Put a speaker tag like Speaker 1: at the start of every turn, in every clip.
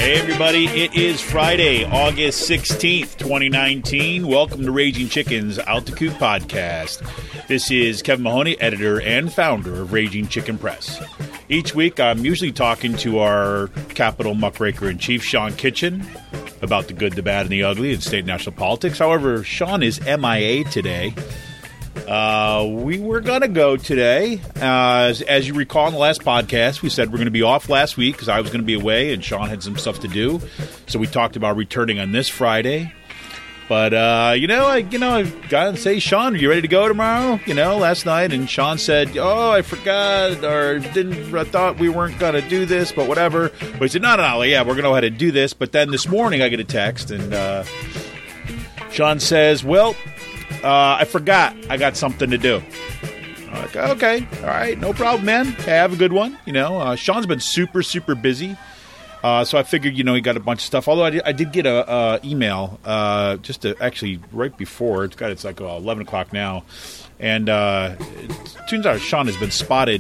Speaker 1: Hey everybody, it is Friday, August 16th, 2019. Welcome to Raging Chicken's Out the Coop podcast. This is Kevin Mahoney, editor and founder of Raging Chicken Press. Each week I'm usually talking to our Capitol muckraker-in-chief, Sean Kitchen, about the good, the bad, and the ugly in state and national politics. However, Sean is MIA today. We were going to go today. As you recall in the last podcast, we said we're going to be off last week because I was going to be away and Sean had some stuff to do. So we talked about returning on this Friday. But, I got to say, Sean, are you ready to go tomorrow? Last night. And Sean said, I forgot or I thought we weren't going to do this, but whatever. But he said, no, yeah, we're going to go ahead and do this. But then this morning I get a text and Sean says, I forgot. I got something to do. I'm like, okay. All right. No problem, man. Okay, have a good one. Sean's been super, super busy. So I figured, he got a bunch of stuff. Although I did get a email just to actually right before. It's like 11 o'clock now. And it turns out Sean has been spotted.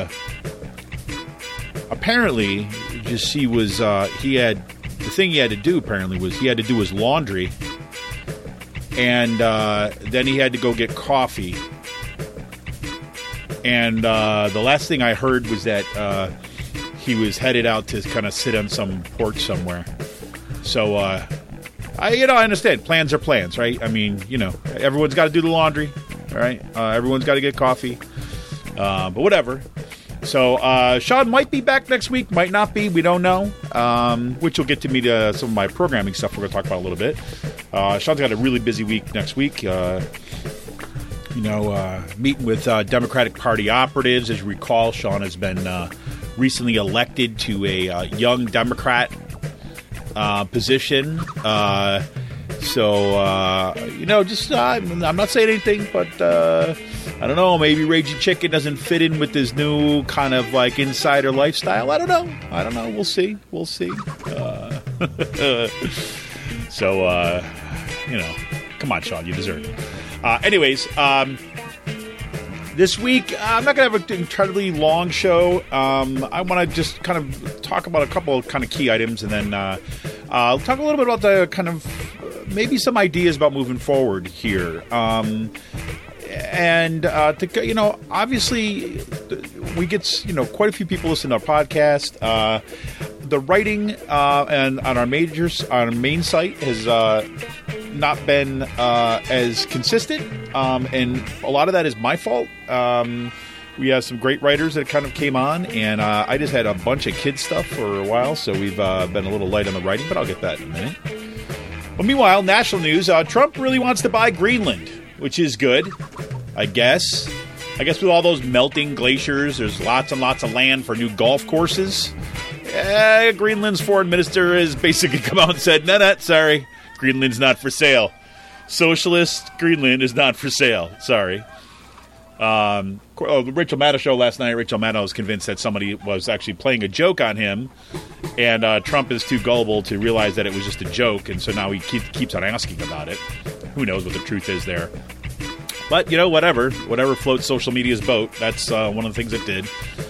Speaker 1: Apparently, just the thing he had to do apparently was he had to do his laundry. And then he had to go get coffee. And the last thing I heard was that he was headed out to kind of sit on some porch somewhere. So, I understand. Plans are plans, right? I mean, everyone's got to do the laundry, all right? Everyone's got to get coffee. But whatever. So, Sean might be back next week, might not be. We don't know. Which will get to me to some of my programming stuff we're going to talk about a little bit. Sean's got a really busy week next week. Meeting with Democratic Party operatives. As you recall, Sean has been recently elected to a young Democrat position. I'm not saying anything, but I don't know. Maybe Raging Chicken doesn't fit in with this new kind of like insider lifestyle. I don't know. We'll see. Come on, Sean, you deserve it. Anyways, this week, I'm not going to have an incredibly long show. I want to just kind of talk about a couple of kind of key items, and then I'll talk a little bit about the kind of maybe some ideas about moving forward here. Obviously, we get, quite a few people listen to our podcast. The writing and on our main site has not been as consistent, and a lot of that is my fault. We have some great writers that kind of came on, and I just had a bunch of kids stuff for a while, so we've been a little light on the writing, but I'll get that in a minute. Well, meanwhile, national news, Trump really wants to buy Greenland, which is good, I guess. With all those melting glaciers, there's lots and lots of land for new golf courses. Greenland's foreign minister has basically come out and said, no, sorry, Greenland's not for sale. Socialist Greenland is not for sale. Sorry. The Rachel Maddow show last night, Rachel Maddow was convinced that somebody was actually playing a joke on him, and Trump is too gullible to realize that it was just a joke, and so now he keeps on asking about it. Who knows what the truth is there. But, whatever floats social media's boat, that's one of the things it did.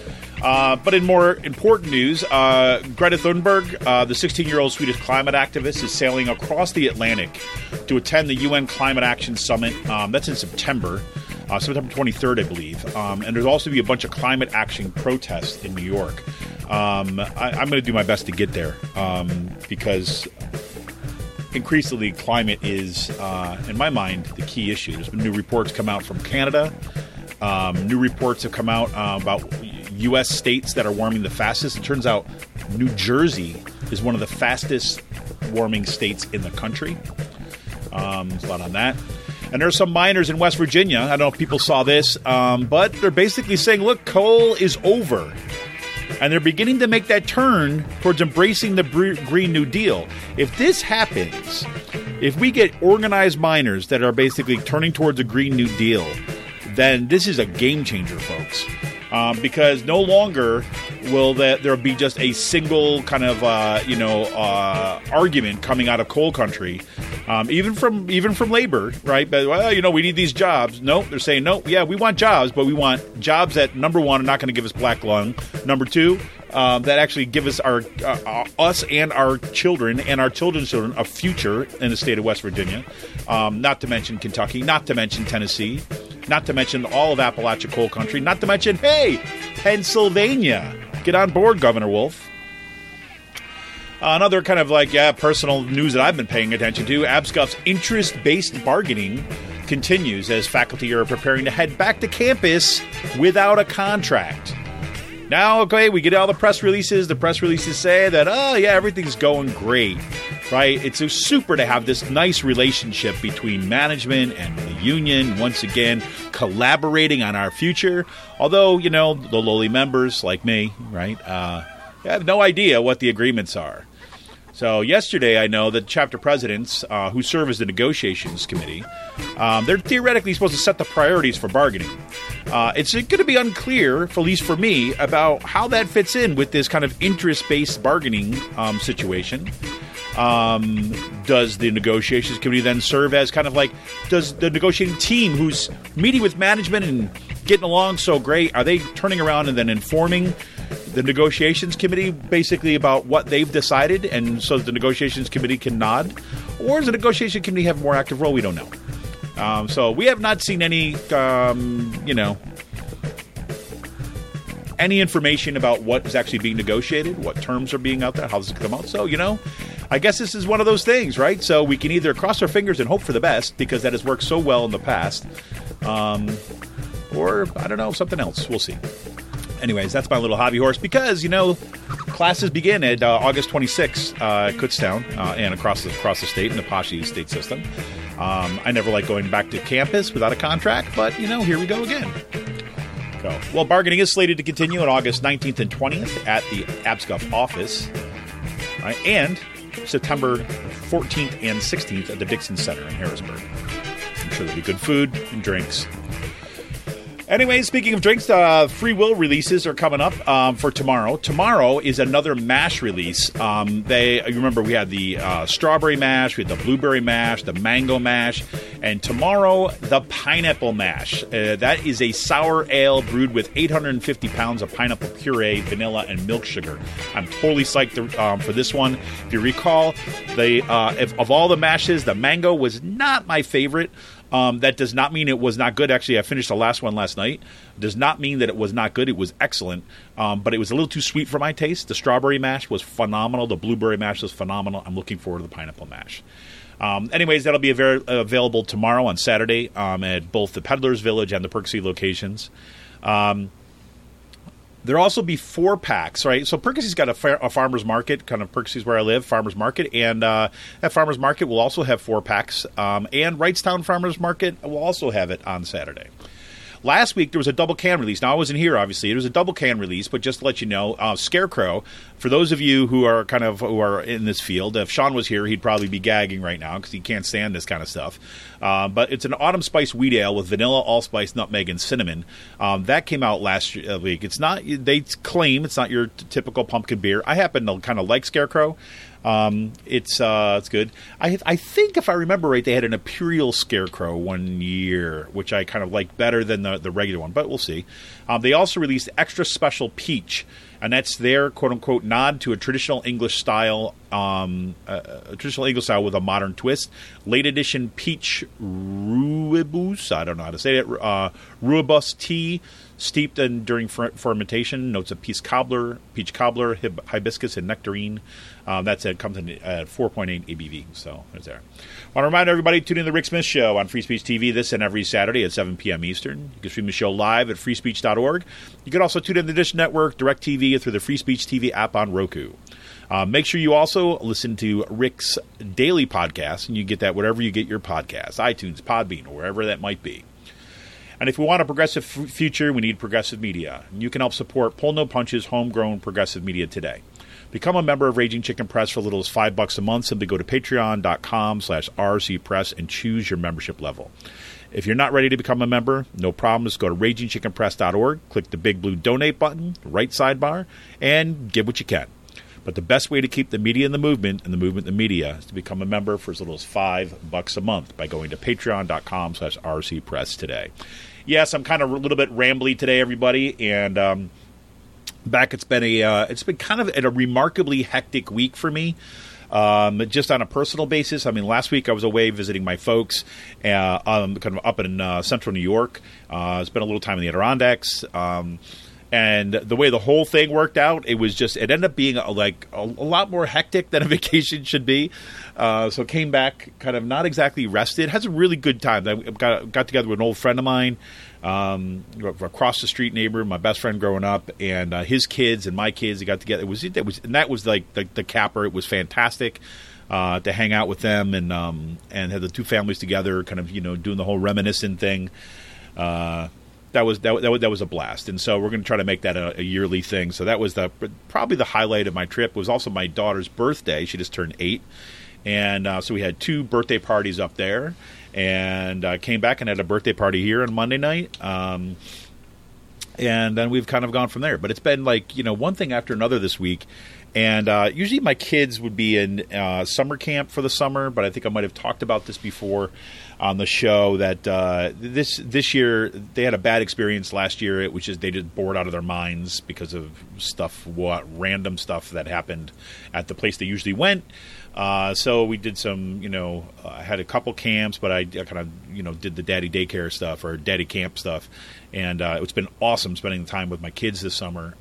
Speaker 1: But in more important news, Greta Thunberg, the 16-year-old Swedish climate activist, is sailing across the Atlantic to attend the UN Climate Action Summit. That's in September 23rd, I believe. And there's also be a bunch of climate action protests in New York. I'm going to do my best to get there because increasingly climate is, in my mind, the key issue. There's been new reports come out from Canada. New reports have come out about U.S. states that are warming the fastest. It turns out New Jersey is one of the fastest warming states in the country. There's a lot on that. And there are some miners in West Virginia. I don't know if people saw this, but they're basically saying, look, coal is over. And they're beginning to make that turn towards embracing the Green New Deal. If this happens, if we get organized miners that are basically turning towards a Green New Deal, then this is a game changer, folks. Because no longer will there be just a single kind of argument coming out of coal country, even from labor, right? But we need these jobs. No, they're saying no. Yeah, we want jobs, but we want jobs that, number one, are not going to give us black lung. Number two, that actually give us us and our children and our children's children a future in the state of West Virginia. Not to mention Kentucky, not to mention Tennessee, not to mention all of Appalachia coal country, not to mention, hey, Pennsylvania. Get on board, Governor Wolf. Another kind of personal news that I've been paying attention to, ABSCUF's interest-based bargaining continues as faculty are preparing to head back to campus without a contract. Now, okay, we get all the press releases. The press releases say that, everything's going great, right? It's super to have this nice relationship between management and the union, once again, collaborating on our future. Although, the lowly members like me, right, have no idea what the agreements are. So yesterday, I know that chapter presidents who serve as the negotiations committee, they're theoretically supposed to set the priorities for bargaining. It's going to be unclear, at least for me, about how that fits in with this kind of interest-based bargaining situation. Does the negotiations committee then serve as does the negotiating team who's meeting with management and getting along so great, are they turning around and then informing the negotiations committee basically about what they've decided, and so the negotiations committee can nod? Or does the negotiation committee have a more active role? We don't know. So we have not seen any, any information about what is actually being negotiated, what terms are being out there, how does it come out. So, I guess this is one of those things, right? So we can either cross our fingers and hope for the best, because that has worked so well in the past, or, I don't know, something else. We'll see. Anyways, that's my little hobby horse, because, classes begin at August 26th at Kutztown and across the state in the Apache state system. I never like going back to campus without a contract, but, here we go again. So, well, bargaining is slated to continue on August 19th and 20th at the ABSCUF office, right, and September 14th and 16th at the Dixon Center in Harrisburg. I'm sure there'll be good food and drinks. Anyway, speaking of drinks, Free Will releases are coming up for tomorrow. Tomorrow is another mash release. You remember we had the strawberry mash, we had the blueberry mash, the mango mash, and tomorrow the pineapple mash. That is a sour ale brewed with 850 pounds of pineapple puree, vanilla, and milk sugar. I'm totally psyched for this one. If you recall, of all the mashes, the mango was not my favorite. That does not mean it was not good. Actually, I finished the last one last night. Does not mean that it was not good. It was excellent, but it was a little too sweet for my taste. The strawberry mash was phenomenal. The blueberry mash was phenomenal. I'm looking forward to the pineapple mash. Anyways, that'll be available tomorrow on Saturday at both the Peddler's Village and the Percy locations. There'll also be 4-packs, right? So Percy's got a farmer's market, kind of Percy's where I live, farmer's market, and that farmer's market will also have 4-packs, and Wrightstown Farmer's Market will also have it on Saturday. Last week, there was a double can release. Now, I wasn't here, obviously. It was a double can release, but just to let you know, Scarecrow, for those of you who are in this field, if Sean was here, he'd probably be gagging right now because he can't stand this kind of stuff. But it's an autumn spice wheat ale with vanilla, allspice, nutmeg, and cinnamon. That came out last week. It's not. They claim it's not your typical pumpkin beer. I happen to kind of like Scarecrow. It's good. I think if I remember right, they had an Imperial Scarecrow one year, which I kind of like better than the regular one, but we'll see. They also released Extra Special Peach, and that's their quote-unquote nod to a traditional English style with a modern twist. Late edition Peach Rooibos, I don't know how to say it, Rooibos tea, steeped during fermentation. Notes of peach cobbler, hibiscus, and nectarine. Comes in at 4.8 ABV. So there's there. I want to remind everybody, tune in to the Rick Smith Show on Free Speech TV this and every Saturday at 7 p.m. Eastern. You can stream the show live at freespeech.org. You can also tune in to the Dish Network, DirecTV, through the Free Speech TV app on Roku. Make sure you also listen to Rick's daily podcast, and you get that wherever you get your podcasts, iTunes, Podbean, or wherever that might be. And if we want a progressive future, we need progressive media. And you can help support Pull No Punches, homegrown progressive media today. Become a member of Raging Chicken Press for as little as $5 a month. Simply go to patreon.com/rcpress and choose your membership level. If you're not ready to become a member, no problem. Just go to ragingchickenpress.org, click the big blue donate button, right sidebar, and give what you can. But the best way to keep the media in the movement and the movement in the media is to become a member for as little as $5 a month by going to patreon.com/rcpress today. Yes, I'm kind of a little bit rambly today, everybody, and back. It's been kind of a remarkably hectic week for me. Just on a personal basis, I mean, last week I was away visiting my folks, kind of up in central New York. Spent a little time in the Adirondacks, and the way the whole thing worked out, it ended up being a lot more hectic than a vacation should be. So came back kind of not exactly rested. Had some really good times. I got together with an old friend of mine, across the street neighbor, my best friend growing up, and his kids and my kids. They got together. And that was like the capper. It was fantastic to hang out with them and have the two families together, kind of doing the whole reminiscent thing. That was a blast, and so we're going to try to make that a yearly thing. So that was probably the highlight of my trip. It was also my daughter's birthday. She just turned 8, and so we had 2 birthday parties up there, and came back and had a birthday party here on Monday night. And then we've kind of gone from there. But it's been one thing after another this week. And usually my kids would be in summer camp for the summer, but I think I might have talked about this before on the show that this year they had a bad experience last year, which is they just bored out of their minds because of random stuff that happened at the place they usually went. So we did some, I had a couple camps, but I kind of, did the daddy daycare stuff or daddy camp stuff. And it's been awesome spending time with my kids this summer.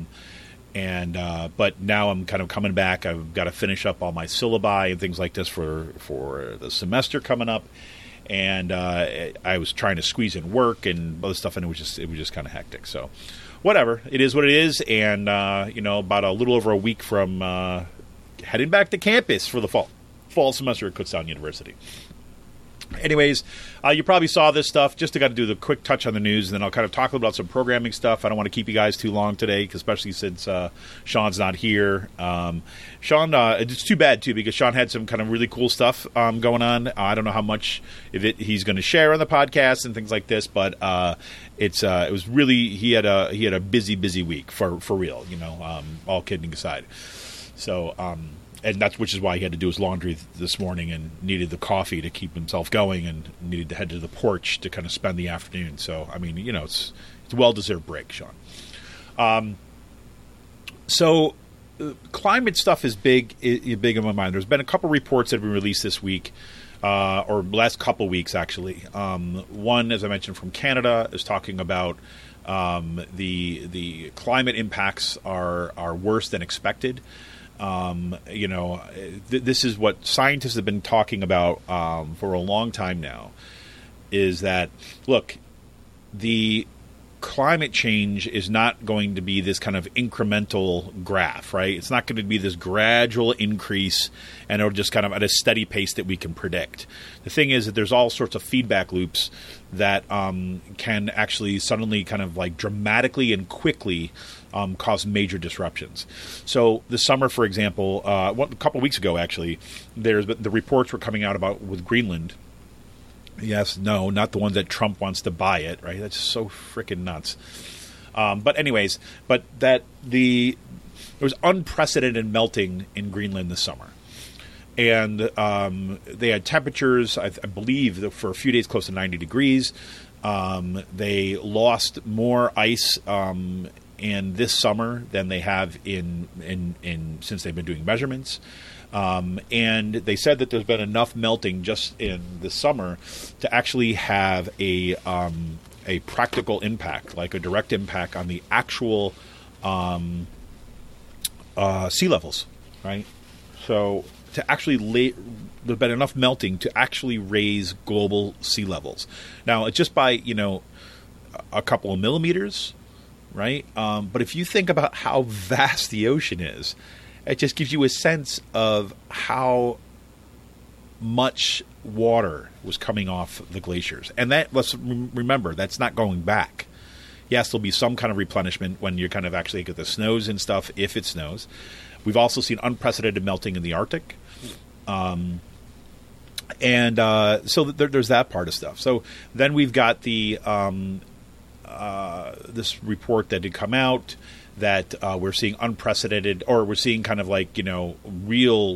Speaker 1: But now I'm kind of coming back. I've got to finish up all my syllabi and things like this for the semester coming up. And I was trying to squeeze in work and other stuff, and it was just kind of hectic. So whatever, it is what it is. And about a little over a week from heading back to campus for the fall semester at Kutztown University. Anyways, you probably saw this stuff. Just got to do the quick touch on the news, and then I'll kind of talk about some programming stuff. I don't want to keep you guys too long today, especially since Sean's not here. Sean, it's too bad, too, because Sean had some kind of really cool stuff going on. I don't know how much of it he's going to share on the podcast and things like this, but it was really he had a busy week for real. All kidding aside. So. And which is why he had to do his laundry this morning and needed the coffee to keep himself going and needed to head to the porch to kind of spend the afternoon. So, I mean, it's a well-deserved break, Sean. So climate stuff is big in my mind. There's been a couple reports that have been released this week, or last couple weeks, actually. One, as I mentioned, from Canada is talking about the climate impacts are worse than expected. This is what scientists have been talking about for a long time now, is that, look, the climate change is not going to be this kind of incremental graph, right? It's not going to be this gradual increase and it'll just kind of at a steady pace that we can predict. The thing is that there's all sorts of feedback loops that can actually suddenly kind of dramatically and quickly cause major disruptions. So this summer, for example, a couple of weeks ago, actually, the reports were coming out about with Greenland. Yes, no, not the one that Trump wants to buy it, right? That's so freaking nuts. But there was unprecedented melting in Greenland this summer. And they had temperatures, I believe, for a few days close to 90 degrees. They lost more ice in this summer than they have in since they've been doing measurements. And they said that there's been enough melting just in the summer to actually have a practical impact, like a direct impact on the actual sea levels, right? So to actually there's been enough melting to actually raise global sea levels. Now, it's just by, a couple of millimeters, right? But if you think about how vast the ocean is, it just gives you a sense of how much water was coming off the glaciers. And let's remember, that's not going back. Yes, there'll be some kind of replenishment when you kind of actually get the snows and stuff, if it snows. We've also seen unprecedented melting in the Arctic. So there's that part of stuff. So then we've got the this report that had come out that we're seeing unprecedented, or we're seeing kind of real,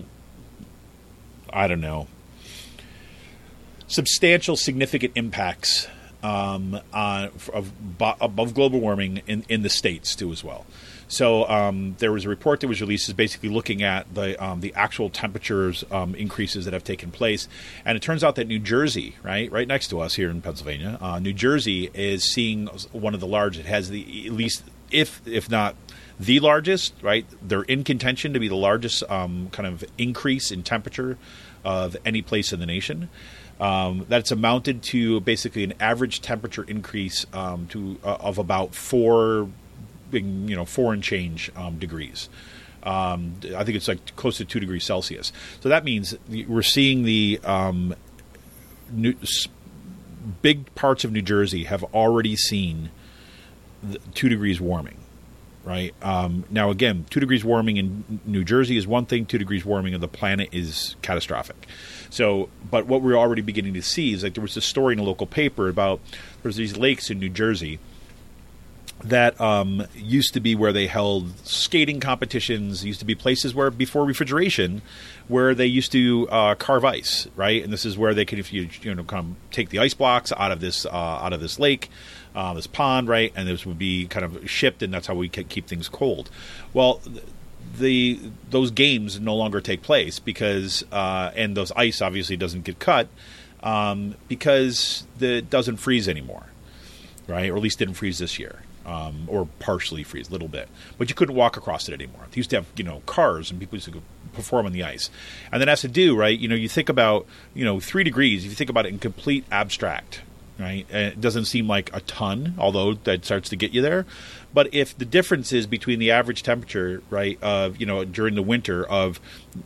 Speaker 1: substantial, significant impacts above global warming in the States too as well. So there was a report that was released, is basically looking at the actual temperatures increases that have taken place, and it turns out that New Jersey, right next to us here in Pennsylvania, New Jersey is seeing one of the largest. It has the, at least if not the largest, right? They're in contention to be the largest kind of increase in temperature of any place in the nation. That's amounted to basically an average temperature increase of about 4 and change degrees. I think it's like close to 2 degrees Celsius. So that means we're seeing the big parts of New Jersey have already seen 2 degrees warming. Right. Now, again, 2 degrees warming in New Jersey is one thing. 2 degrees warming of the planet is catastrophic. So, but what we're already beginning to see is like there was this story in a local paper about there's these lakes in New Jersey that used to be where they held skating competitions, used to be places where, before refrigeration, where they used to carve ice, right? And this is where they could, if you come take the ice blocks out of this lake, this pond, right, and this would be kind of shipped, and that's how we could keep things cold. Well, those games no longer take place because, and those ice obviously doesn't get cut because it doesn't freeze anymore, right? Or at least didn't freeze this year. Or partially freeze a little bit, but you couldn't walk across it anymore. They used to have, cars, and people used to go perform on the ice. And that has to do, right? You think about, 3 degrees. If you think about it in complete abstract, right? It doesn't seem like a ton, although that starts to get you there. But if the difference is between the average temperature, right, of, during the winter of,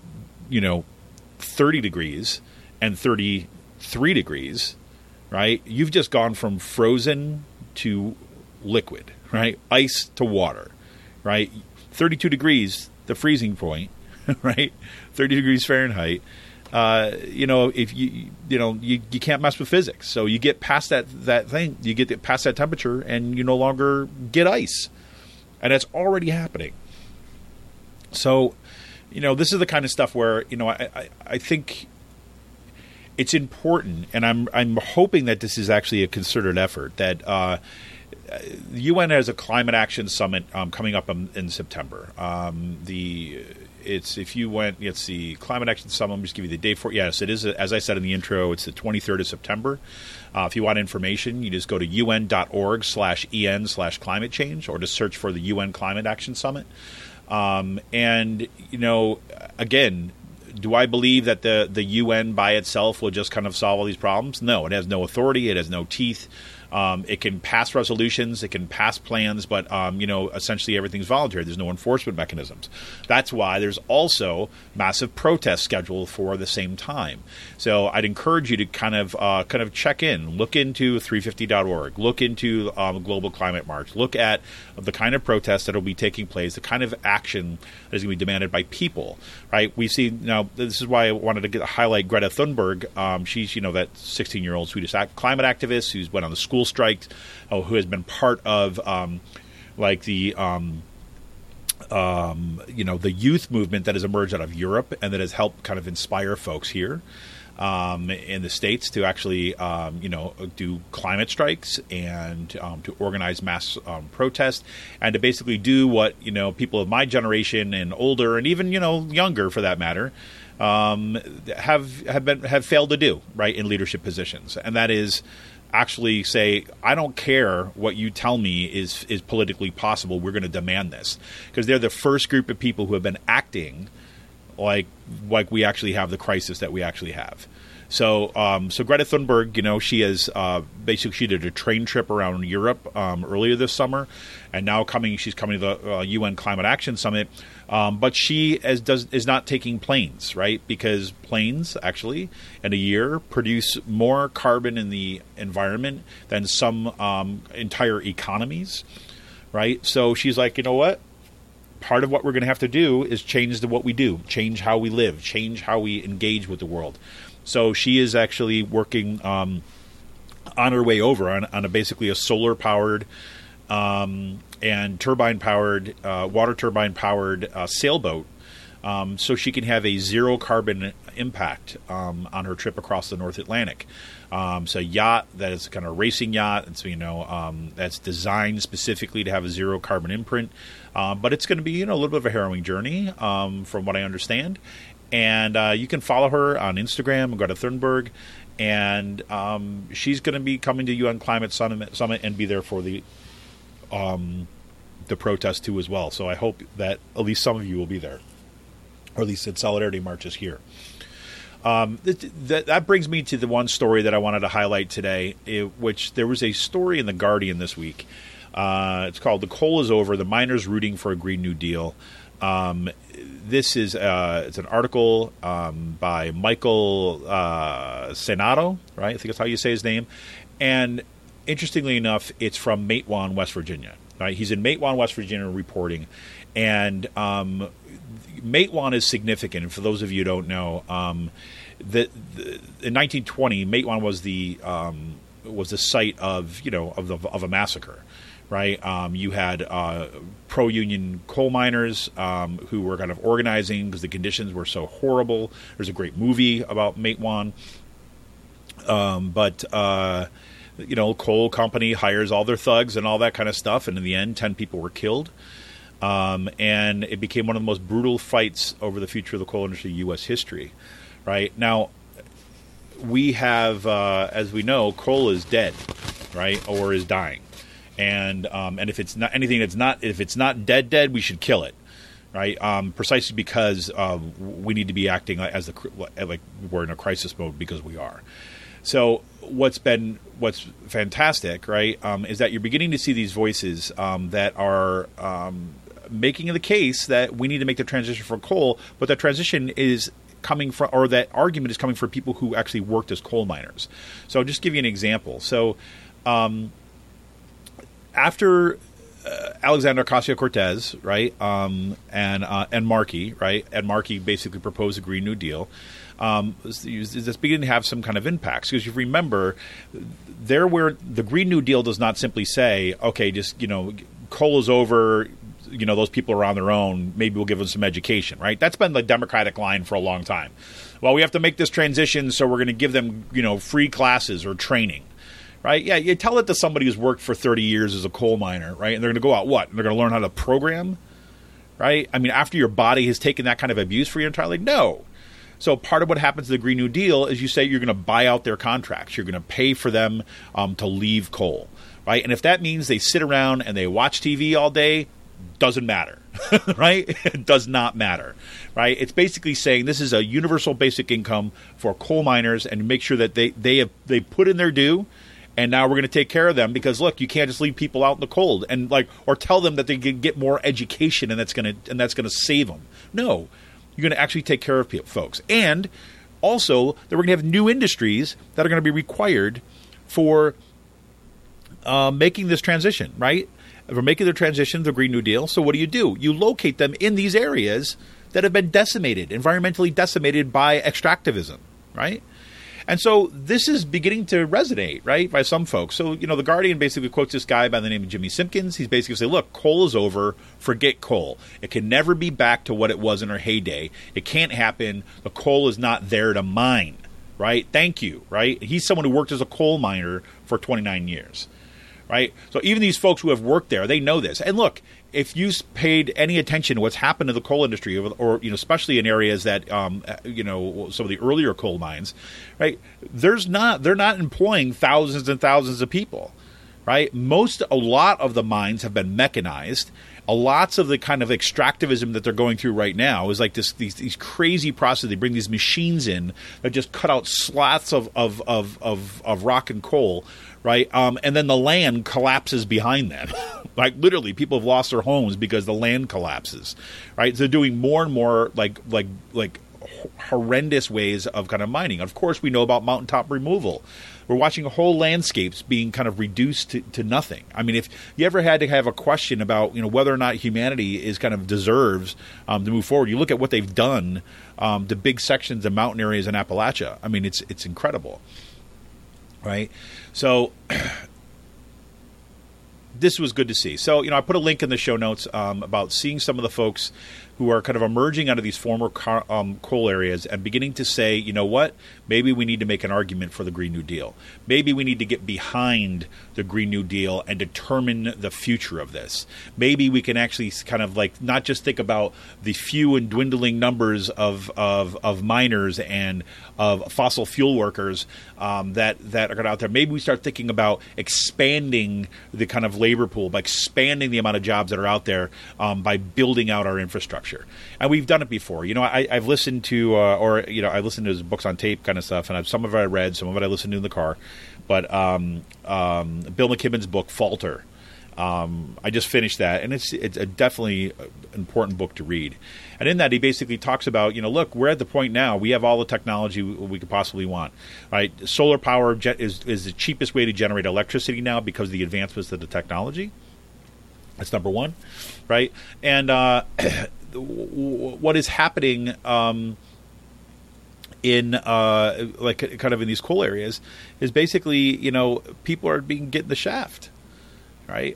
Speaker 1: 30 degrees and 33 degrees, right? You've just gone from frozen to liquid, right? Ice to water, right? 32 degrees, the freezing point, right? 30 degrees Fahrenheit. If you can't mess with physics. So you get past that thing, you get past that temperature, and you no longer get ice. And it's already happening. So, this is the kind of stuff where, I think it's important, and I'm hoping that this is actually a concerted effort, that the UN has a climate action summit coming up in September. It's the Climate Action Summit. I'll just give you the date for it. Yes, it is. As I said in the intro, it's the 23rd of September. If you want information, you just go to un.org/en/climate change, or just search for the UN Climate Action Summit. Again, do I believe that the UN by itself will just kind of solve all these problems? No, it has no authority. It has no teeth. It can pass resolutions, it can pass plans, but, essentially everything's voluntary. There's no enforcement mechanisms. That's why there's also massive protests scheduled for the same time. So I'd encourage you to kind of check in, look into 350.org, look into Global Climate March, look at the kind of protests that will be taking place, the kind of action that is going to be demanded by people, right? We see now, this is why I wanted to highlight Greta Thunberg. She's, that 16-year-old Swedish climate activist who's went on the school strike, who has been part of the youth movement that has emerged out of Europe and that has helped kind of inspire folks here in the States to actually do climate strikes and to organize mass protest, and to basically do what people of my generation and older and even younger for that matter have failed to do, right, in leadership positions, and that is actually say, I don't care what you tell me is politically possible. We're going to demand this, because they're the first group of people who have been acting like we actually have the crisis that we actually have. So Greta Thunberg, she has basically, she did a train trip around Europe earlier this summer, and now she's coming to the UN Climate Action Summit. But she is not taking planes, right? Because planes actually in a year produce more carbon in the environment than some entire economies, right? So she's like, you know what? Part of what we're going to have to do is change what we do, change how we live, change how we engage with the world. So she is actually working on her way over on basically a solar-powered and turbine-powered, water turbine-powered sailboat so she can have a zero carbon impact on her trip across the North Atlantic. So a yacht that is kind of a racing yacht, and so that's designed specifically to have a zero carbon imprint. But it's going to be a little bit of a harrowing journey, from what I understand. And you can follow her on Instagram, Greta Thunberg, and she's going to be coming to UN Climate Summit and be there for the protest too as well. So I hope that at least some of you will be there, or at least at Solidarity Marches here. That brings me to the one story that I wanted to highlight today, which there was a story in The Guardian this week. It's called "The Coal is Over, the Miners Rooting for a Green New Deal." This is it's an article by Michael Senato, right? I think that's how you say his name. And interestingly enough, it's from Matewan, West Virginia. Right? He's in Matewan, West Virginia, reporting. And Matewan is significant. And for those of you who don't know, in 1920, Matewan was the site of a massacre. Right, you had pro-union coal miners who were kind of organizing because the conditions were so horrible. There's a great movie about Matewan, coal company hires all their thugs and all that kind of stuff, and in the end, 10 people were killed, and it became one of the most brutal fights over the future of the coal industry in U.S. history. Right now, we have, as we know, coal is dead, right, or is dying. And if it's not anything if it's not dead, we should kill it, right? Precisely because we need to be acting like we're in a crisis mode, because we are. So what's fantastic, right, is that you're beginning to see these voices that are making the case that we need to make the transition from coal, but that transition is coming from, or that argument is coming from people who actually worked as coal miners. So I'll just give you an example. So after Alexander Ocasio-Cortez, right, and Markey, right, and Markey basically proposed a Green New Deal, it's beginning to have some kind of impacts. Because you remember, where the Green New Deal does not simply say, okay, just, coal is over, those people are on their own, maybe we'll give them some education, right? That's been the Democratic line for a long time. Well, we have to make this transition, so we're going to give them, free classes or training. Right? Yeah, you tell it to somebody who's worked for 30 years as a coal miner, right? And they're going to go out what? And they're going to learn how to program, right? I mean, after your body has taken that kind of abuse for your entire life? No. So part of what happens to the Green New Deal is you say you're going to buy out their contracts. You're going to pay for them to leave coal, right? And if that means they sit around and they watch TV all day, doesn't matter, right? It does not matter, right? It's basically saying this is a universal basic income for coal miners, and make sure that they put in their due. And now we're going to take care of them, because look, you can't just leave people out in the cold and or tell them that they can get more education and that's going to save them. No, you're going to actually take care of folks. And also that we're going to have new industries that are going to be required for making this transition, right? For making the transition to the Green New Deal. So what do? You locate them in these areas that have been environmentally decimated by extractivism, right? And so this is beginning to resonate, right, by some folks. So, The Guardian basically quotes this guy by the name of Jimmy Simpkins. He's basically saying, look, coal is over. Forget coal. It can never be back to what it was in our heyday. It can't happen. The coal is not there to mine, right? Thank you, right? He's someone who worked as a coal miner for 29 years, right? So even these folks who have worked there, they know this. And look, if you paid any attention to what's happened to the coal industry, or especially in areas that some of the earlier coal mines, right? They're not employing thousands and thousands of people, right? A lot of the mines have been mechanized. Lots of the kind of extractivism that they're going through right now is like these crazy processes. They bring these machines in that just cut out slots of rock and coal, right? And then the land collapses behind them. Like literally, people have lost their homes because the land collapses, right? So they're doing more and more like horrendous ways of kind of mining. Of course, we know about mountaintop removal. We're watching whole landscapes being kind of reduced to nothing. I mean, if you ever had to have a question about whether or not humanity is kind of deserves to move forward, you look at what they've done to big sections of mountain areas in Appalachia. I mean, it's incredible, right? So this was good to see. So, I put a link in the show notes about seeing some of the folks who are kind of emerging out of these former coal areas and beginning to say, you know what, maybe we need to make an argument for the Green New Deal. Maybe we need to get behind the Green New Deal and determine the future of this. Maybe we can actually kind of like not just think about the few and dwindling numbers of miners and of fossil fuel workers that are out there. Maybe we start thinking about expanding the kind of labor pool, by expanding the amount of jobs that are out there, by building out our infrastructure. And we've done it before. You know, I've listened to, I listened to his books on tape kind of stuff, and some of it I read, some of it I listened to in the car. But Bill McKibben's book, Falter, I just finished that, and it's a definitely important book to read. And in that, he basically talks about, look, we're at the point now, we have all the technology we could possibly want. Right? Solar power is the cheapest way to generate electricity now because of the advancements of the technology. That's number one, right? And what is happening in kind of in these coal areas is basically, people are getting the shaft. Right.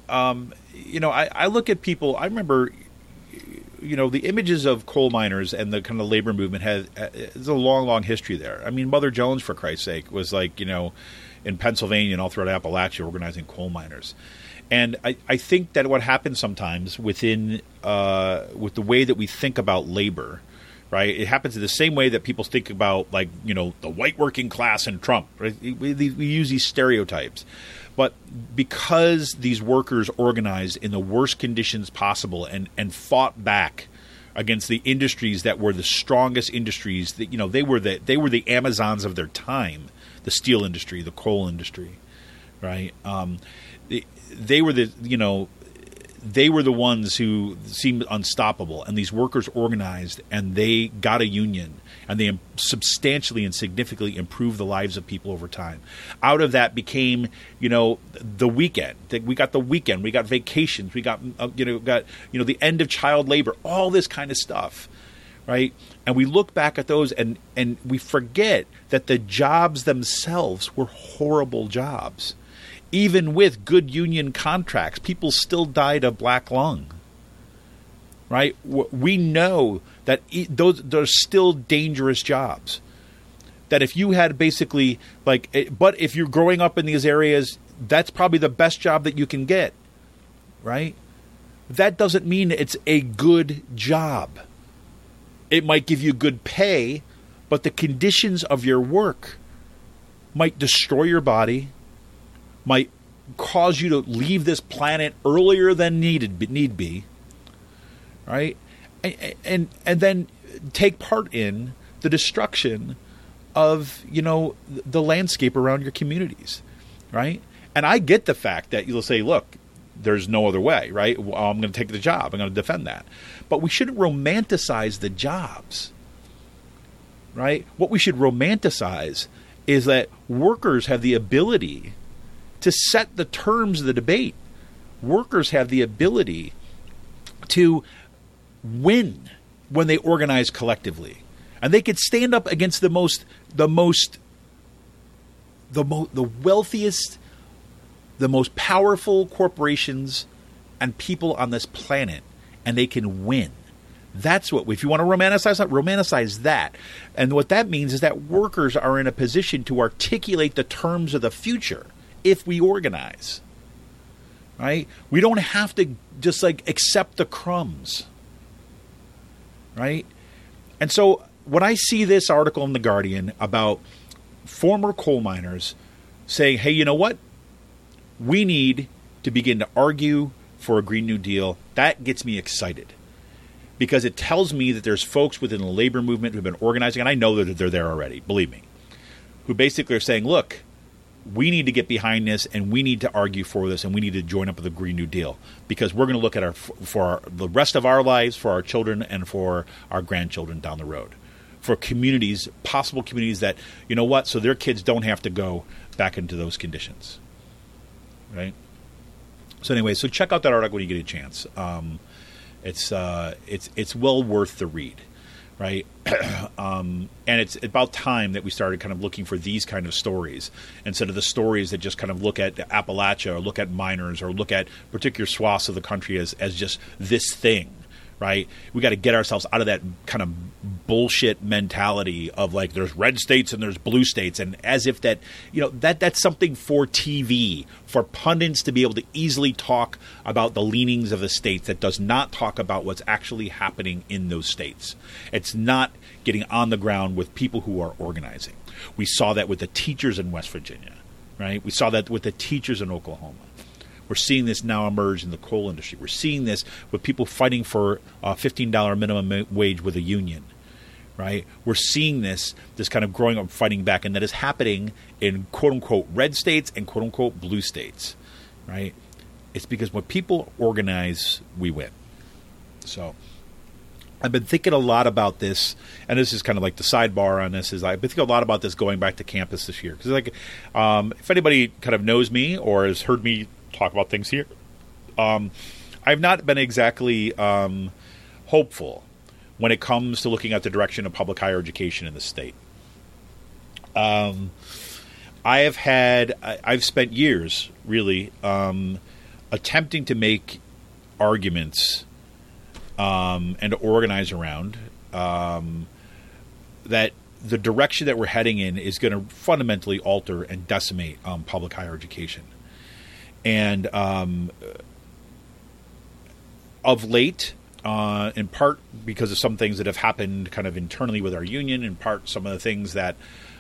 Speaker 1: I look at people. I remember, the images of coal miners and the kind of labor movement there's a long, long history there. I mean, Mother Jones, for Christ's sake, was in Pennsylvania and all throughout Appalachia organizing coal miners. And I think that what happens sometimes with the way that we think about labor, right? It happens in the same way that people think about the white working class and Trump. Right? We use these stereotypes. But because these workers organized in the worst conditions possible and fought back against the industries that were the strongest industries, that they were the Amazons of their time, the steel industry, the coal industry, right? They were the ones who seemed unstoppable, and these workers organized and they got a union, and they substantially and significantly improved the lives of people over time. Out of that became, the weekend. We got the weekend. We got vacations. We got, the end of child labor. All this kind of stuff, right? And we look back at those, and we forget that the jobs themselves were horrible jobs. Even with good union contracts, people still died of black lung. Right? We know that those are still dangerous jobs. That if you had basically but if you're growing up in these areas, that's probably the best job that you can get. Right? That doesn't mean it's a good job. It might give you good pay, but the conditions of your work might destroy your body, might cause you to leave this planet earlier than need be, right? And then take part in the destruction of, the landscape around your communities, right? And I get the fact that you'll say, look, there's no other way, right? Well, I'm going to take the job. I'm going to defend that. But we shouldn't romanticize the jobs, right? What we should romanticize is that workers have the ability to set the terms of the debate. Workers have the ability to win when they organize collectively, and they could stand up against the wealthiest, the most powerful corporations and people on this planet, and they can win. That's what, if you want to romanticize that. And what that means is that workers are in a position to articulate the terms of the future if we organize, right? We don't have to just accept the crumbs, right? And so when I see this article in The Guardian about former coal miners saying, hey, you know what? We need to begin to argue for a Green New Deal, that gets me excited. Because it tells me that there's folks within the labor movement who've been organizing, and I know that they're there already, believe me, who basically are saying, look, we need to get behind this, and we need to argue for this, and we need to join up with the Green New Deal, because we're going to look at the rest of our lives, for our children, and for our grandchildren down the road, for communities, possible communities that, you know what, so their kids don't have to go back into those conditions, right? So anyway, so check out that article when you get a chance. It's well worth the read. Right. And it's about time that we started kind of looking for these kind of stories instead of the stories that just kind of look at Appalachia or look at miners or look at particular swaths of the country as just this thing. right? We got to get ourselves out of that kind of bullshit mentality of like there's red states and there's blue states, and as if that, you know, that's something for TV, for pundits to be able to easily talk about the leanings of the states, that does not talk about what's actually happening in those states. It's not getting on the ground with people who are organizing. We saw that with the teachers in West Virginia, right? We saw that with the teachers in Oklahoma. We're seeing this now emerge in the coal industry. We're seeing this with people fighting for a $15 minimum wage with a union, right? We're seeing this kind of growing up, fighting back, and that is happening in quote-unquote red states and quote-unquote blue states, right? It's because when people organize, we win. So I've been thinking a lot about this, and this is kind of like the sidebar on this, is I've been thinking a lot about this going back to campus this year. Because like, if anybody kind of knows me or has heard me talk about things here, I've not been exactly hopeful when it comes to looking at the direction of public higher education in the state. I've spent years really attempting to make arguments and to organize around that the direction that we're heading in is going to fundamentally alter and decimate public higher education. And of late, in part because of some things that have happened kind of internally with our union, in part some of the things that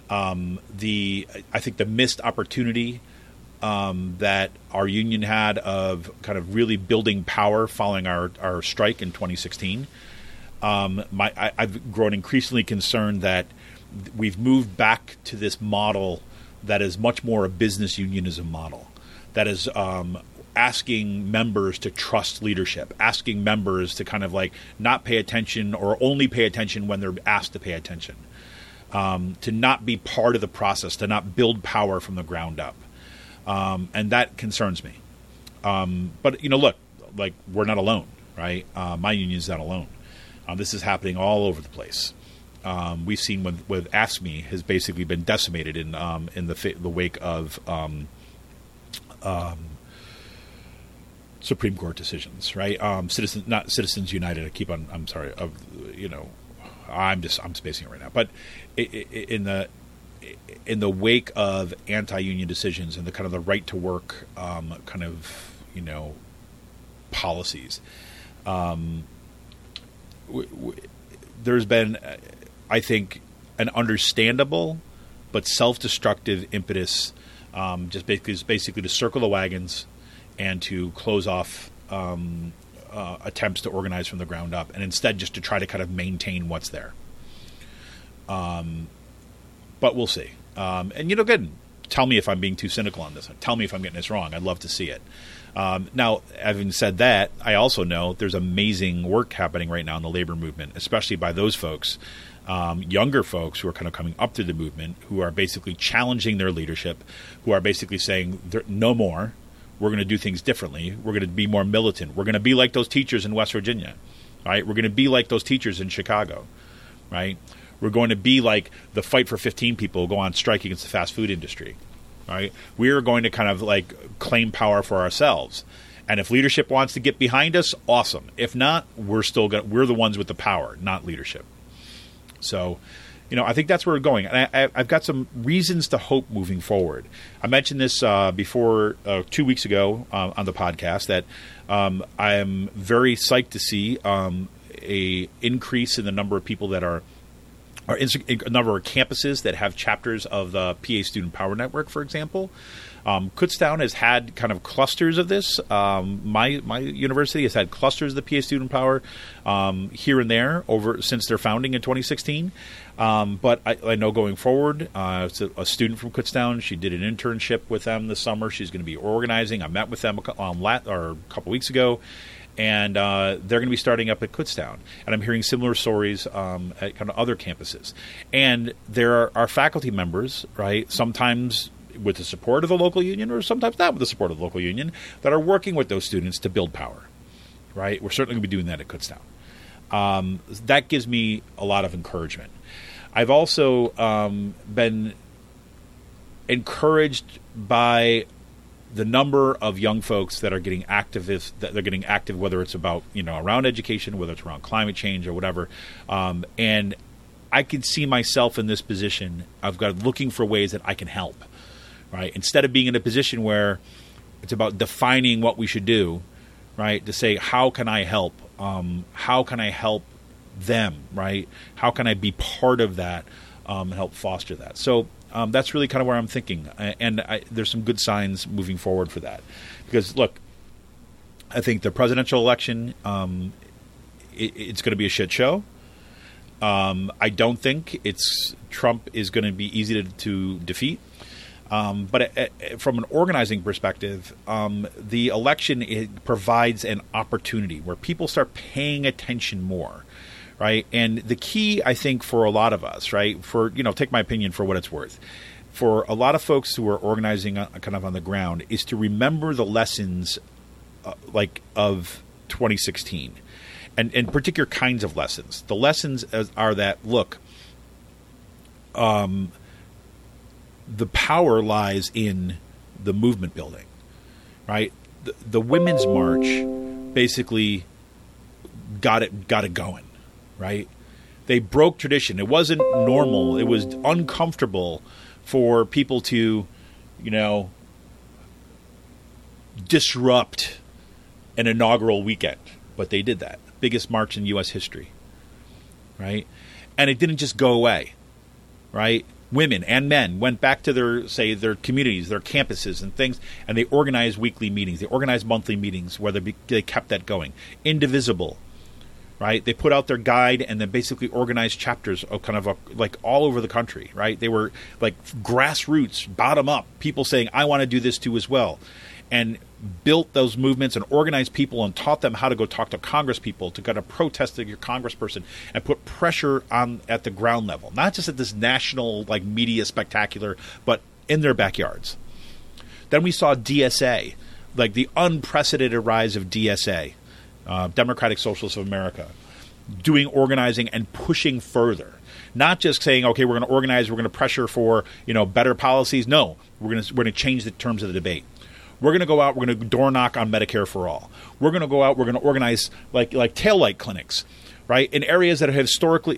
Speaker 1: I think the missed opportunity that our union had of kind of really building power following our strike in 2016. I've grown increasingly concerned that we've moved back to this model that is much more a business unionism model, that is asking members to trust leadership, asking members to kind of like not pay attention or only pay attention when they're asked to pay attention, to not be part of the process, to not build power from the ground up. And that concerns me. But, you know, look, like we're not alone, right? My union's not alone. This is happening all over the place. We've seen with AFSCME has basically been decimated in the wake of Supreme Court decisions, right? Not Citizens United. I'm sorry. I'm spacing it right now. But in the wake of anti-union decisions and the kind of the right to work policies, there's been, I think, an understandable but self-destructive impetus, just basically to circle the wagons and to close off attempts to organize from the ground up, and instead just to try to kind of maintain what's there. But we'll see. And, again, tell me if I'm being too cynical on this. Tell me if I'm getting this wrong. I'd love to see it. Now, having said that, I also know there's amazing work happening right now in the labor movement, especially by those folks, younger folks who are kind of coming up through the movement, who are basically challenging their leadership, who are basically saying, no more. We're going to do things differently. We're going to be more militant. We're going to be like those teachers in West Virginia, right? We're going to be like those teachers in Chicago, right? We're going to be like the Fight for 15 people who go on strike against the fast food industry, right? We are going to kind of like claim power for ourselves. And if leadership wants to get behind us, awesome. If not, we're the ones with the power, not leadership. So, I think that's where we're going. And I've got some reasons to hope moving forward. I mentioned this before 2 weeks ago on the podcast that I am very psyched to see a increase in the number of people that are a number of campuses that have chapters of the PA Student Power Network, for example. Kutztown has had kind of clusters of this. My university has had clusters of the PA Student Power here and there since their founding in 2016. But I know going forward, it's a student from Kutztown. She did an internship with them this summer. She's going to be organizing. I met with them a couple weeks ago. And they're going to be starting up at Kutztown. And I'm hearing similar stories at kind of other campuses. And there are faculty members, right, sometimes with the support of the local union or sometimes not with the support of the local union, that are working with those students to build power, right? We're certainly going to be doing that at Kutztown. That gives me a lot of encouragement. I've also been encouraged by the number of young folks that are getting activists, that they're getting active, whether it's about, around education, whether it's around climate change or whatever. And I can see myself in this position. I've got looking for ways that I can help, right? Instead of being in a position where it's about defining what we should do, right? To say, how can I help? How can I help them, right? How can I be part of that and help foster that? So that's really kind of where I'm thinking. And there's some good signs moving forward for that. Because, look, I think the presidential election, it's going to be a shit show. I don't think Trump is going to be easy to defeat. But from an organizing perspective, the election provides an opportunity where people start paying attention more, right? And the key, I think, for a lot of us, right, take my opinion for what it's worth, for a lot of folks who are organizing kind of on the ground, is to remember the lessons of 2016 and particular kinds of lessons. The lessons are that, look, the power lies in the movement building, right? The Women's March basically got it going, right? They broke tradition. It wasn't normal. It was uncomfortable for people to, disrupt an inaugural weekend, but they did that. Biggest march in U.S. history, right? And it didn't just go away, right? Women and men went back to their communities, their campuses and things, and they organized weekly meetings. They organized monthly meetings where they kept that going. Indivisible, right? They put out their guide and then basically organized chapters of like all over the country, right? They were like grassroots, bottom up, people saying, I want to do this too as well. And built those movements and organized people and taught them how to go talk to Congress people, to kind of protest to your congressperson and put pressure on at the ground level, not just at this national media spectacular, but in their backyards. Then we saw DSA, the unprecedented rise of DSA, Democratic Socialists of America, doing organizing and pushing further. Not just saying, okay, we're going to organize, we're going to pressure for better policies. No, we're going to change the terms of the debate. We're going to go out. We're going to door knock on Medicare for all. We're going to go out. We're going to organize like taillight clinics, right, in areas that are historically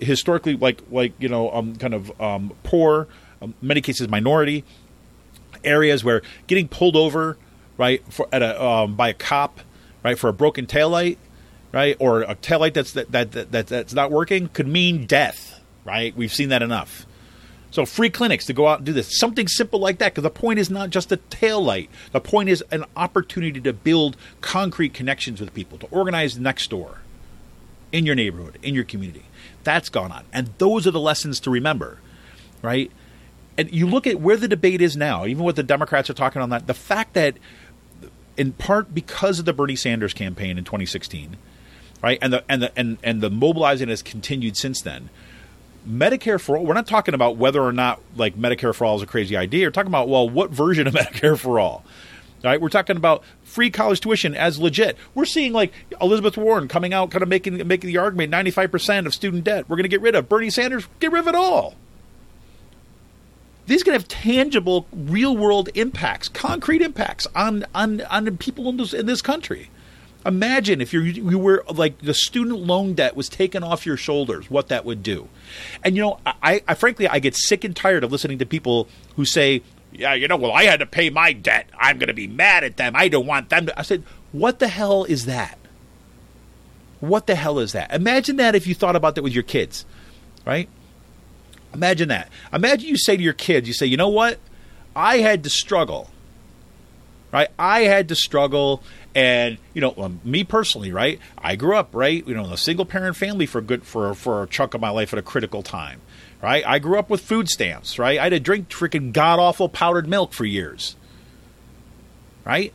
Speaker 1: poor, many cases minority areas where getting pulled over, right, by a cop, right, for a broken taillight, right, or a taillight that's not working could mean death, right? We've seen that enough. So free clinics to go out and do this. Something simple like that, because the point is not just a taillight. The point is an opportunity to build concrete connections with people, to organize next door, in your neighborhood, in your community. That's gone on. And those are the lessons to remember, right? And you look at where the debate is now, even what the Democrats are talking on that, the fact that in part because of the Bernie Sanders campaign in 2016, right, and the mobilizing has continued since then, Medicare for all, we're not talking about whether or not Medicare for all is a crazy idea. We're talking about, what version of Medicare for all? All right, we're talking about free college tuition as legit. We're seeing Elizabeth Warren coming out kind of making the argument 95% of student debt we're going to get rid of. Bernie Sanders, get rid of it all. These are going to have tangible, real-world impacts, concrete impacts on people in this country. Imagine if you were the student loan debt was taken off your shoulders, what that would do. And, I frankly, I get sick and tired of listening to people who say, yeah, I had to pay my debt. I'm going to be mad at them. I don't want them to. I said, what the hell is that? What the hell is that? Imagine that if you thought about that with your kids, right? Imagine that. Imagine you say to your kids, you say, you know what? I had to struggle, right? I had to struggle. And, me personally, right, I grew up, right, in a single-parent family for a chunk of my life at a critical time, right? I grew up with food stamps, right? I had to drink freaking god-awful powdered milk for years, right?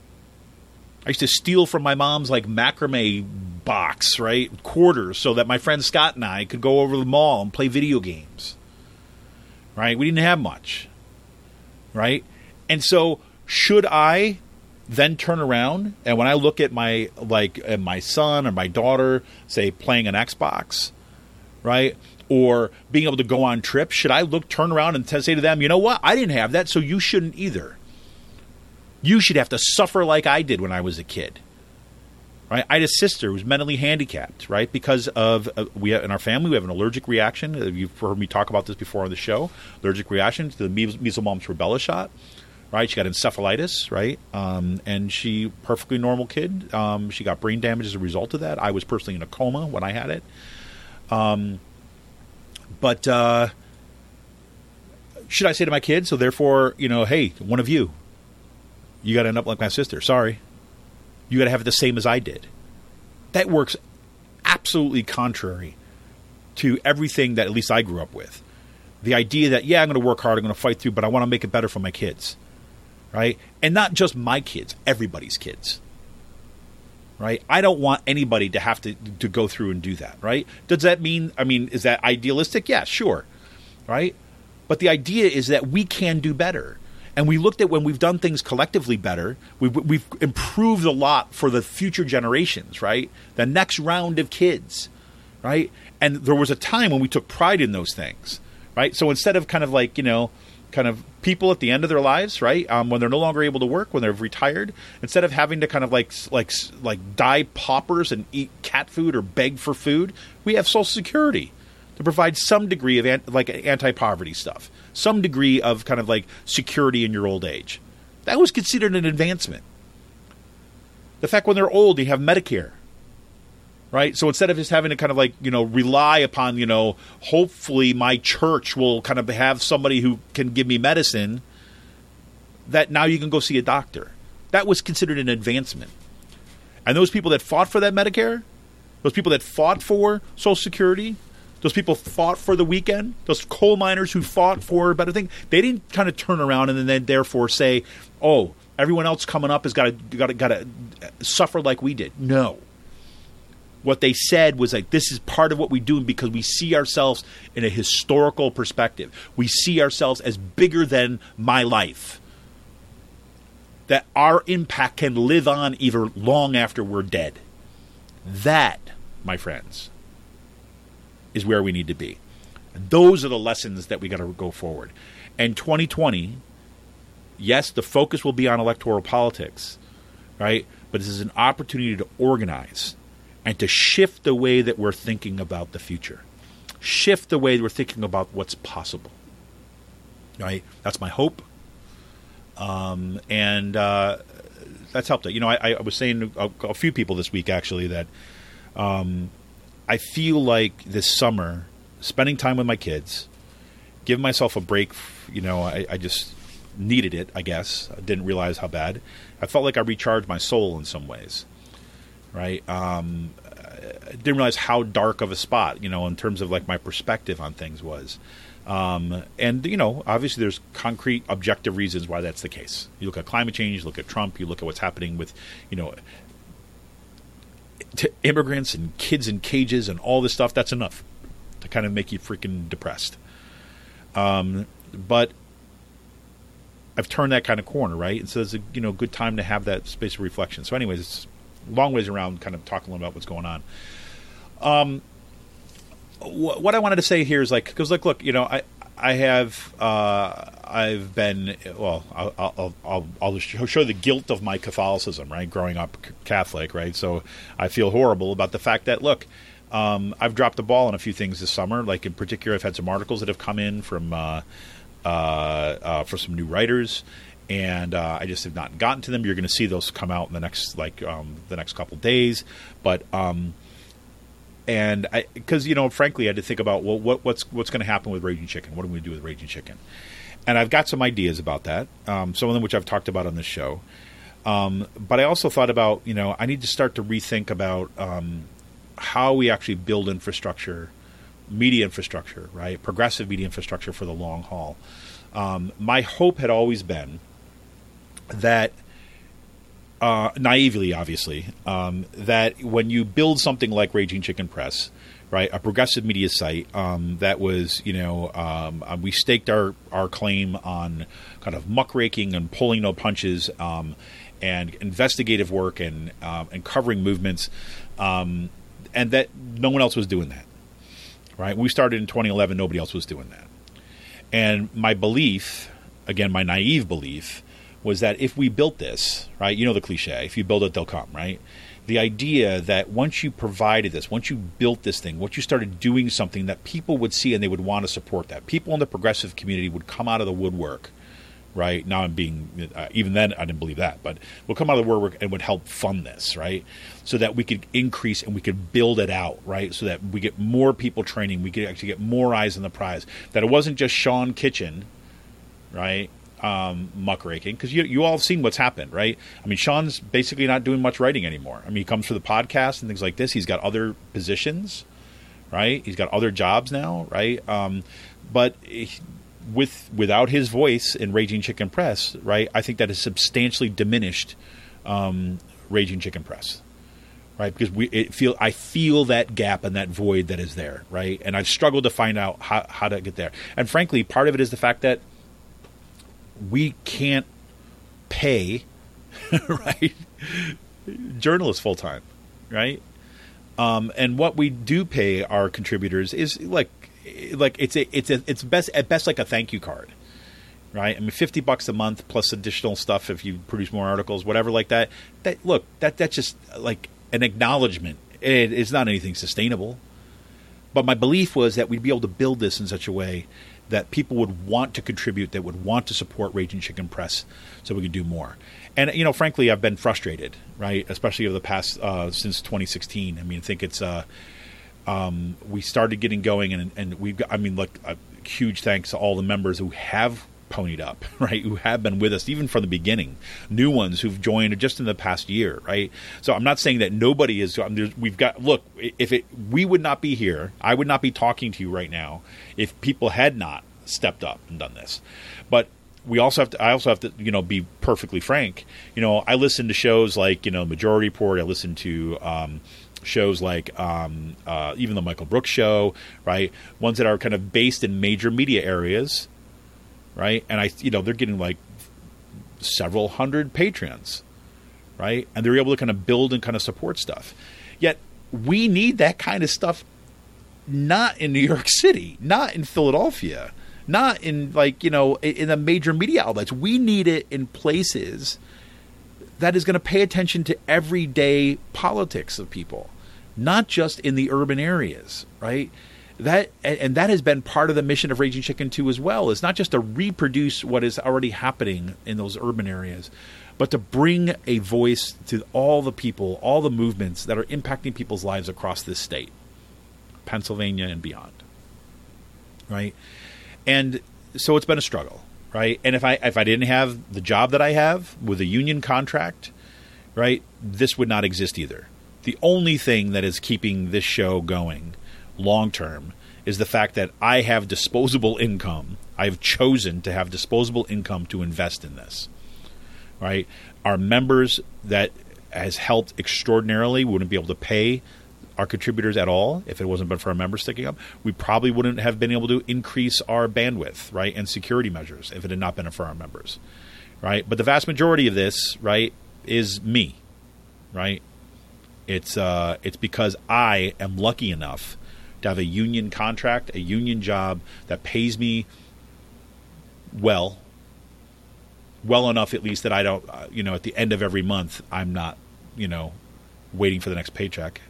Speaker 1: I used to steal from my mom's, macrame box, right, quarters, so that my friend Scott and I could go over the mall and play video games, right? We didn't have much, right? And so should I then turn around and when I look at my my son or my daughter, say, playing an Xbox, right, or being able to go on trips, should I turn around and say to them, you know what, I didn't have that, so you shouldn't either, You should have to suffer like I did when I was a kid. Right? I had a sister who was mentally handicapped, right? Because of in our family we have an allergic reaction. You've heard me talk about this before on the show. Allergic reaction to the measles, mumps, rubella shot. Right? She got encephalitis, right? And she perfectly normal kid. She got brain damage as a result of that. I was personally in a coma when I had it. But should I say to my kids? So therefore, hey, one of you got to end up like my sister. Sorry. You got to have it the same as I did. That works absolutely contrary to everything that at least I grew up with. The idea that, I'm going to work hard, I'm going to fight through, but I want to make it better for my kids. Right? And not just my kids, everybody's kids. Right? I don't want anybody to have to go through and do that. Right? Does that mean, is that idealistic? Yeah, sure. Right? But the idea is that we can do better. And we looked at when we've done things collectively better, we've improved a lot for the future generations, right? The next round of kids, right? And there was a time when we took pride in those things, right? So instead of kind of people at the end of their lives, right? When they're no longer able to work, when they're retired, instead of having to kind of like die paupers and eat cat food or beg for food, we have Social Security to provide some degree of anti-poverty stuff, some degree of kind of like security in your old age. That was considered an advancement. The fact when they're old, you have Medicare, right? So instead of just having to kind of like, rely upon, hopefully my church will kind of have somebody who can give me medicine, that now you can go see a doctor. That was considered an advancement. And those people that fought for that Medicare, those people that fought for Social Security, those people fought for the weekend, those coal miners who fought for a better thing, they didn't kind of turn around and then therefore say, oh, everyone else coming up has got to suffer like we did. No. What they said was like, this is part of what we do because we see ourselves in a historical perspective. We see ourselves as bigger than my life. That our impact can live on even long after we're dead. That, my friends, is where we need to be. And those are the lessons that we got to go forward. And 2020, yes, the focus will be on electoral politics, right? But this is an opportunity to organize and to shift the way that we're thinking about the future. Shift the way we're thinking about what's possible, right? That's my hope. And that's helped it. I was saying to a few people this week, actually, that I feel like this summer, spending time with my kids, giving myself a break, I just needed it, I guess. I didn't realize how bad. I felt like I recharged my soul in some ways, right? I didn't realize how dark of a spot, in terms of like my perspective on things was. And, obviously there's concrete, objective reasons why that's the case. You look at climate change, you look at Trump, you look at what's happening with, to immigrants and kids in cages and all this stuff. That's enough to kind of make you freaking depressed. But I've turned that kind of corner, right? And so it's a good time to have that space of reflection. So anyways, it's a long ways around kind of talking about what's going on. What I wanted to say here is like, because like, look, I've been, well, I'll show the guilt of my Catholicism, right? Growing up Catholic, right? So I feel horrible about the fact that, look, I've dropped the ball on a few things this summer. Like in particular, I've had some articles that have come in from for some new writers, and I just have not gotten to them. You're going to see those come out in the next the next couple of days, but. And because frankly, I had to think about what's going to happen with Raging Chicken. What are we going to do with Raging Chicken? And I've got some ideas about that. Some of them which I've talked about on this show. But I also thought about I need to start to rethink about how we actually build infrastructure, media infrastructure, right? Progressive media infrastructure for the long haul. My hope had always been that. Naively, obviously, that when you build something like Raging Chicken Press, right, a progressive media site that was, we staked our claim on kind of muckraking and pulling no punches and investigative work and covering movements, and that no one else was doing that, right? We started in 2011, nobody else was doing that. And my belief, again, my naive belief, was that if we built this, right, you know the cliche, if you build it, they'll come, right? The idea that once you provided this, once you built this thing, once you started doing something that people would see and they would want to support that, people in the progressive community would come out of the woodwork, right? Now I'm being, even then I didn't believe that, but we'll come out of the woodwork and would help fund this, right? So that we could increase and we could build it out, right? So that we get more people training, we could actually get more eyes on the prize. That it wasn't just Sean Kitchen, right? Muckraking, because you all have seen what's happened, right? I mean, Sean's basically not doing much writing anymore. I mean, he comes for the podcast and things like this. He's got other positions, right? He's got other jobs now, right? But without his voice in Raging Chicken Press, right? I think that has substantially diminished Raging Chicken Press, right? Because I feel that gap and that void that is there, right? And I've struggled to find out how to get there. And frankly, part of it is the fact that we can't pay, right, journalists full time, right? And what we do pay our contributors is like it's best at best like a thank you card, right? I mean, $50 a month plus additional stuff if you produce more articles, whatever like that. That's just like an acknowledgement. It's not anything sustainable. But my belief was that we'd be able to build this in such a way that people would want to contribute, that would want to support Raging Chicken Press so we could do more. And, you know, frankly, I've been frustrated, right, especially over the past since 2016. I mean, I think it's we started getting going and we've got, I mean, like a huge thanks to all the members who have ponied up, right, who have been with us even from the beginning, new ones who've joined just in the past year, right? So I'm not saying that nobody is, we've got, look, we would not be here, I would not be talking to you right now if people had not stepped up and done this. But I also have to, you know, be perfectly frank. You know, I listen to shows like, you know, Majority Report, I listen to shows like even the Michael Brooks Show, right? Ones that are kind of based in major media areas, right? And they're getting like several hundred patrons, right? And they're able to kind of build and kind of support stuff. Yet we need that kind of stuff not in New York City, not in Philadelphia, not in in the major media outlets. We need it in places that is going to pay attention to everyday politics of people, not just in the urban areas, right? That has been part of the mission of Raging Chicken 2 as well. It's not just to reproduce what is already happening in those urban areas, but to bring a voice to all the people, all the movements that are impacting people's lives across this state, Pennsylvania and beyond, right? And so it's been a struggle, right? And if I didn't have the job that I have with a union contract, right, this would not exist either. The only thing that is keeping this show going long term is the fact that I have disposable income. I've chosen to have disposable income to invest in this, right? Our members that has helped extraordinarily wouldn't be able to pay our contributors at all if it wasn't but for our members sticking up. We probably wouldn't have been able to increase our bandwidth, right, and security measures if it had not been for our members, right? But the vast majority of this, right, is me, right? It's because I am lucky enough to have a union contract, a union job that pays me well enough at least that I don't, at the end of every month, I'm not, waiting for the next paycheck,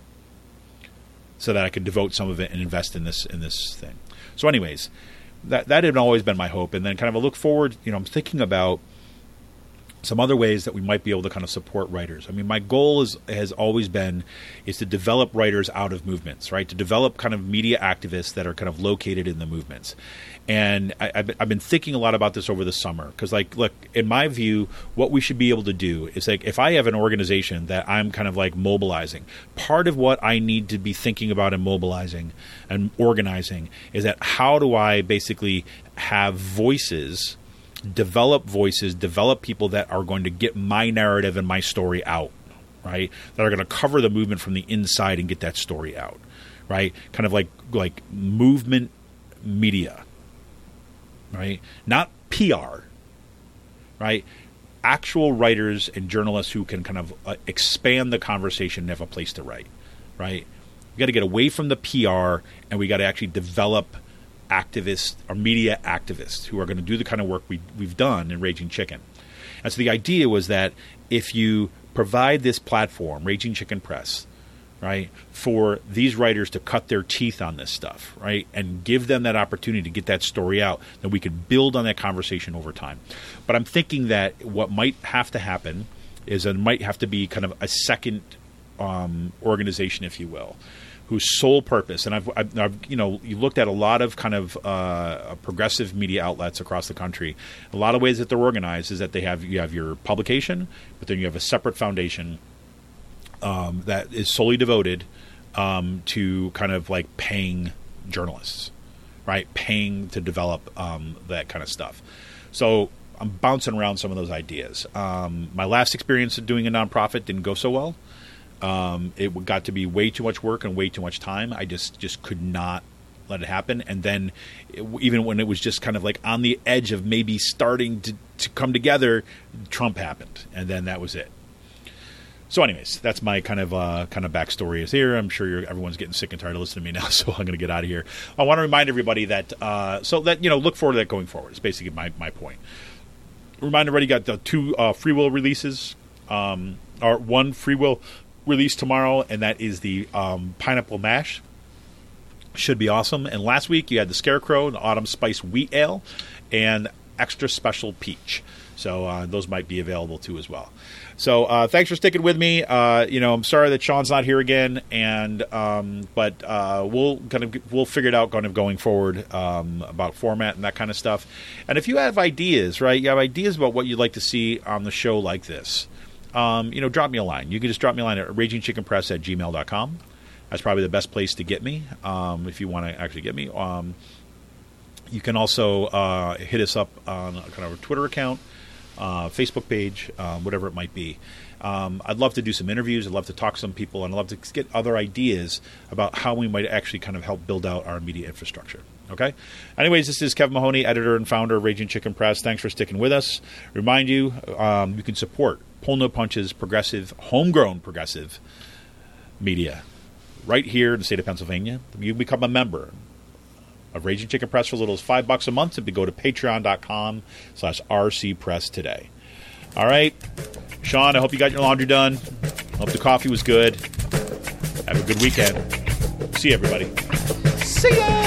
Speaker 1: so that I could devote some of it and invest in this thing. So anyways, that had always been my hope. And then kind of a look forward, I'm thinking about some other ways that we might be able to kind of support writers. I mean, my goal has always been to develop writers out of movements, right? To develop kind of media activists that are kind of located in the movements. And I've been thinking a lot about this over the summer because, look, in my view, what we should be able to do is if I have an organization that I'm kind of mobilizing, part of what I need to be thinking about and mobilizing and organizing is that how do I basically have voices, develop people that are going to get my narrative and my story out, right? That are going to cover the movement from the inside and get that story out, right? Kind of like movement media, right? Not PR, right? Actual writers and journalists who can kind of expand the conversation and have a place to write, right? We got to get away from the PR and we got to actually develop activists or media activists who are going to do the kind of work we've done in Raging Chicken. And so the idea was that if you provide this platform, Raging Chicken Press, right, for these writers to cut their teeth on this stuff, right, and give them that opportunity to get that story out, then we could build on that conversation over time. But I'm thinking that what might have to happen is it might have to be kind of a second organization, if you will, whose sole purpose, and I've you looked at a lot of kind of progressive media outlets across the country. A lot of ways that they're organized is that you have your publication, but then you have a separate foundation that is solely devoted to kind of like paying journalists, right? Paying to develop that kind of stuff. So I'm bouncing around some of those ideas. My last experience of doing a nonprofit didn't go so well. It got to be way too much work and way too much time. I just could not let it happen. And then even when it was just kind of like on the edge of maybe starting to come together, Trump happened. And then that was it. So anyways, that's my kind of backstory is here. I'm sure everyone's getting sick and tired of listening to me now, so I'm going to get out of here. I want to remind everybody that look forward to that going forward. It's basically my point. Remind everybody, got the 2 free will releases, or 1 free will release tomorrow, and that is the pineapple mash. Should be awesome. And last week you had the Scarecrow, the Autumn Spice Wheat Ale, and Extra Special Peach. So those might be available too as well. So thanks for sticking with me. I'm sorry that Sean's not here again, and but we'll figure it out kind of going forward about format and that kind of stuff. And if you have ideas, right, you have ideas about what you'd like to see on the show like this, drop me a line. You can just drop me a line at ragingchickenpress@gmail.com. That's probably the best place to get me if you want to actually get me. You can also hit us up on kind of a Twitter account, Facebook page, whatever it might be. I'd love to do some interviews. I'd love to talk to some people, and I'd love to get other ideas about how we might actually kind of help build out our media infrastructure. Okay? Anyways, this is Kevin Mahoney, editor and founder of Raging Chicken Press. Thanks for sticking with us. Remind you, you can support Pull No Punches, progressive, homegrown progressive media right here in the state of Pennsylvania. You become a member of Raging Chicken Press for as little as $5 a month. Simply go to patreon.com/rcpress today. All right. Sean, I hope you got your laundry done. I hope the coffee was good. Have a good weekend. See you, everybody. See ya!